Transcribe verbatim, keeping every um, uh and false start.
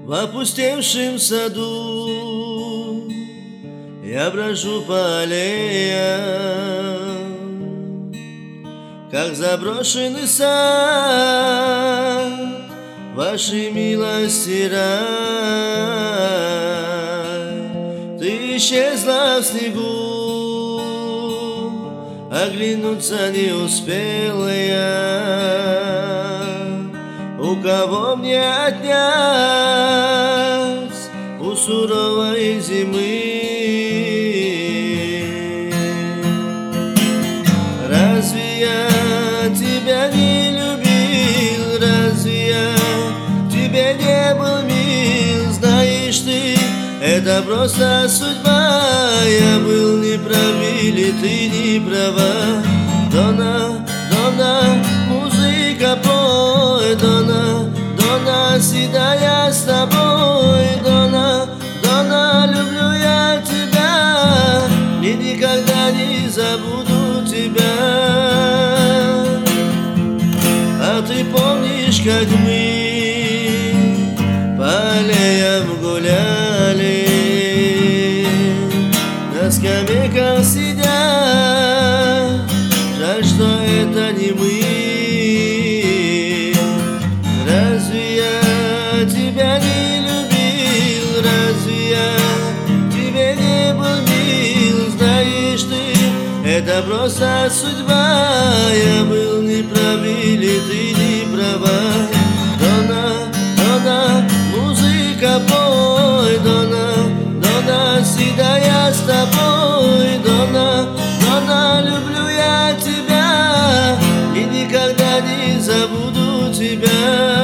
В опустевшем саду я брожу по аллеям, как заброшенный сад, вашей милости рай. Ты исчезла в снегу, оглянуться не успела я. У кого мне отнять у суровой зимы? Разве я тебя не любил? Разве я тебе не был мил? Знаешь ты, это просто судьба. Я был неправ или ты не права? Дона, Дона, музыка пой, Дона, Дона, седая с тобой, Дона, Дона, люблю я тебя и никогда не забуду тебя. А ты помнишь, как мы по аллеям гуляли, на скамейках сидя? Жаль, что это не мы. Разве я тебя не любил? Разве я тебе не был мил? Знаешь ты, это просто судьба. Я был неправ или ты не права? Дона, Дона, музыка пой, Дона, Дона, седая с тобой, Дона, Дона, люблю я тебя и никогда не забуду тебя.